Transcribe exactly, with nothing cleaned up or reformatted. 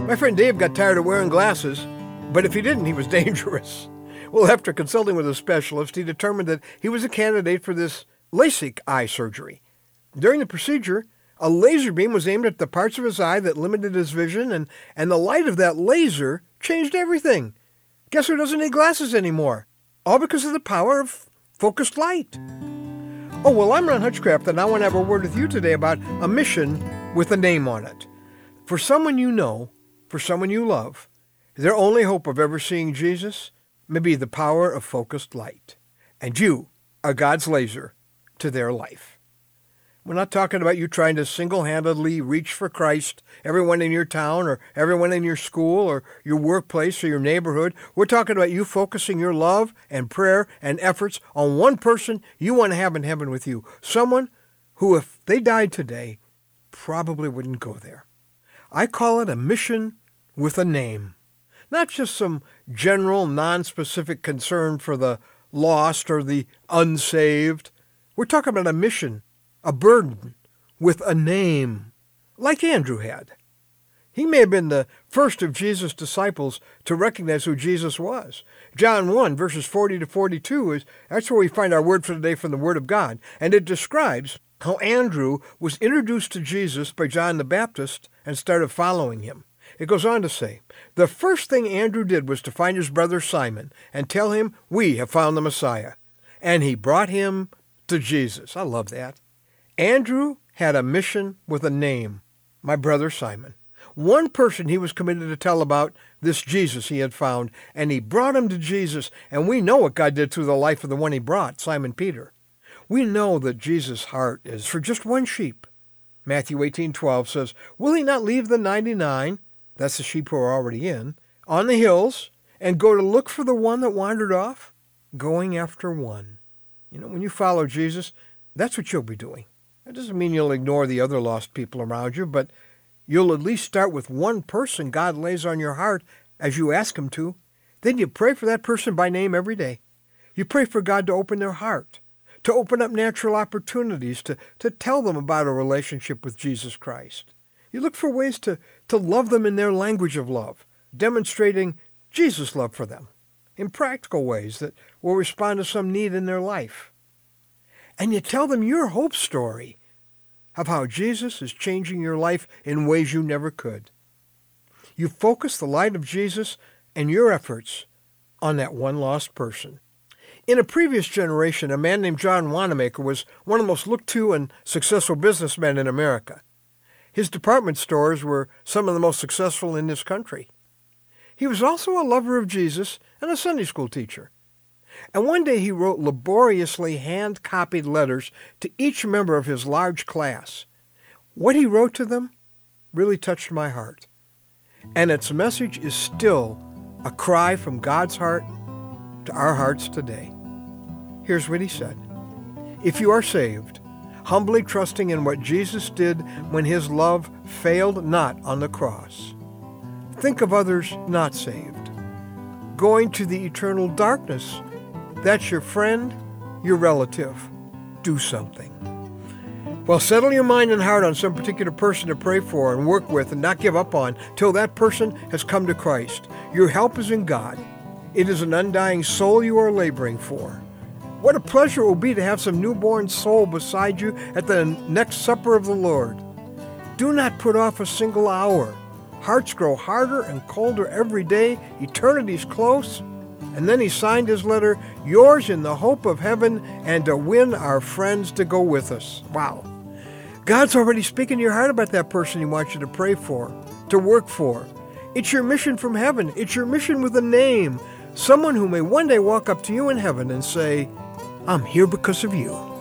My friend Dave got tired of wearing glasses, but if he didn't, he was dangerous. Well, after consulting with a specialist, he determined that he was a candidate for this LASIK eye surgery. During the procedure, a laser beam was aimed at the parts of his eye that limited his vision, and, and the light of that laser changed everything. Guess who doesn't need glasses anymore? All because of the power of focused light. Oh, well, I'm Ron Hutchcraft, and I want to have a word with you today about a mission with a name on it. For someone you know, for someone you love, their only hope of ever seeing Jesus may be the power of focused light. And you are God's laser to their life. We're not talking about you trying to single-handedly reach for Christ, everyone in your town or everyone in your school or your workplace or your neighborhood. We're talking about you focusing your love and prayer and efforts on one person you want to have in heaven with you. Someone who, if they died today, probably wouldn't go there. I call it a mission with a name. Not just some general, non-specific concern for the lost or the unsaved. We're talking about a mission, a burden, with a name, like Andrew had. He may have been the first of Jesus' disciples to recognize who Jesus was. John one, verses forty to forty-two, is that's where we find our word for today from the Word of God. And it describes how Andrew was introduced to Jesus by John the Baptist and started following him. It goes on to say, the first thing Andrew did was to find his brother Simon and tell him, we have found the Messiah. And he brought him to Jesus. I love that. Andrew had a mission with a name, my brother Simon. One person he was committed to tell about this Jesus he had found, and he brought him to Jesus. And we know what God did through the life of the one he brought, Simon Peter. We know that Jesus' heart is for just one sheep. Matthew eighteen twelve says, will he not leave the ninety-nine, that's the sheep who are already in, on the hills, and go to look for the one that wandered off? Going after one. You know, when you follow Jesus, that's what you'll be doing. That doesn't mean you'll ignore the other lost people around you, but you'll at least start with one person God lays on your heart as you ask him to. Then you pray for that person by name every day. You pray for God to open their heart, to open up natural opportunities, to, to tell them about a relationship with Jesus Christ. You look for ways to, to love them in their language of love, demonstrating Jesus' love for them in practical ways that will respond to some need in their life. And you tell them your hope story of how Jesus is changing your life in ways you never could. You focus the light of Jesus and your efforts on that one lost person. In a previous generation, a man named John Wanamaker was one of the most looked-to and successful businessmen in America. His department stores were some of the most successful in this country. He was also a lover of Jesus and a Sunday school teacher. And one day he wrote laboriously hand-copied letters to each member of his large class. What he wrote to them really touched my heart. And its message is still a cry from God's heart to our hearts today. Here's what he said. If you are saved, humbly trusting in what Jesus did when his love failed not on the cross, think of others not saved, going to the eternal darkness. That's your friend, your relative. Do something. Well, settle your mind and heart on some particular person to pray for and work with and not give up on till that person has come to Christ. Your help is in God. It is an undying soul you are laboring for. What a pleasure it will be to have some newborn soul beside you at the next supper of the Lord. Do not put off a single hour. Hearts grow harder and colder every day. Eternity's close. And then he signed his letter, yours in the hope of heaven and to win our friends to go with us. Wow. God's already speaking to your heart about that person he wants you to pray for, to work for. It's your mission from heaven. It's your mission with a name. Someone who may one day walk up to you in heaven and say, I'm here because of you.